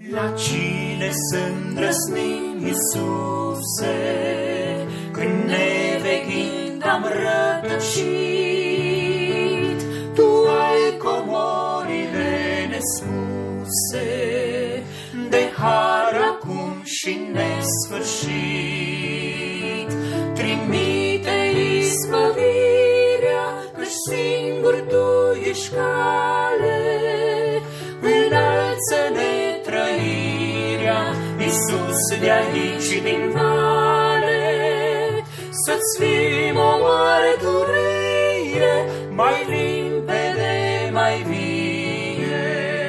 La cine să îndrăznim, Iisuse, când neveghind am rătăcit? Tu ai comorile nespuse, de har acum și nesfârșit. Trimite izbăvirea, căci singur Tu ești cale. Înălță-ne trăirea, Iisus, de aici din vale, să-ți fim o mărturie mai limpede, mai vie.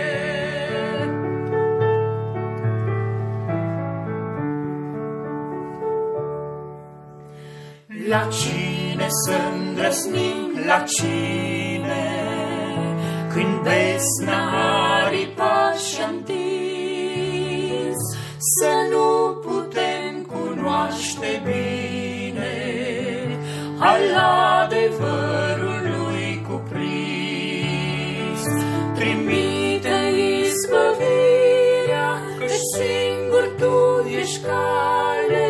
La cine să îndrăznim, la cine, când besna aripa și-a întins, să nu putem cunoaște bine al adevărul lui cuprins. Trimite izbăvirea, căci singur Tu ești cale.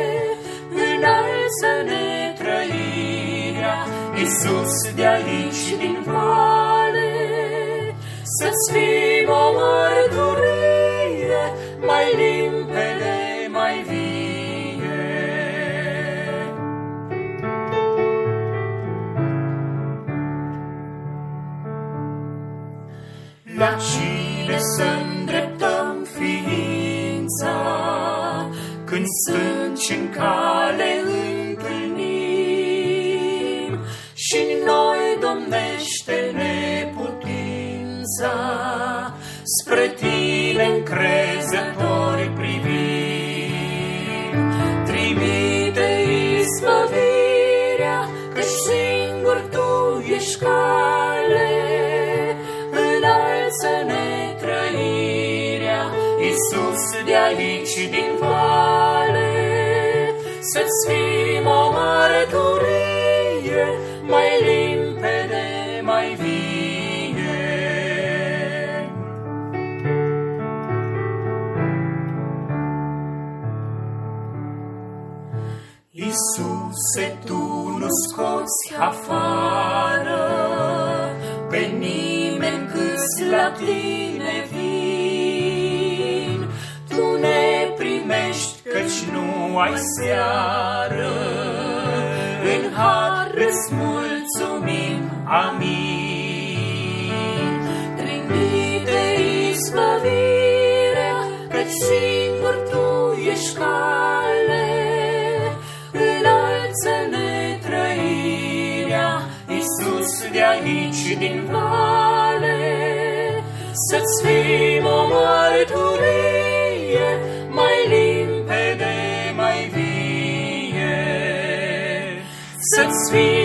Înalță-ne trăirea, Iisus, de aici din vale, să-ți fim o mărturie mai limpede, mai vie. La cine să îndreptăm ființa, când stânci în cale întâlnim, și noi domnește neputința, spre Tine încrezători privim. Trimite izbăvirea, căci singur Tu ești cale. Înalță-ne trăirea, Iisus, de aici din vale, să-ți fim o mărturie mai limpede, mai vie. Iisuse, Tu nu scoți afară pe nimeni câți la Tine vin. Tu ne primești, căci nu ai seară, în har îți mulțumim, amin. Trimite izbăvirea, căci singur Tu ești cale. Înalță-ne trăirea, Iisus, de aici din vale, să-ți fim o mărturie mai limpede, mai vie. Să-ți fim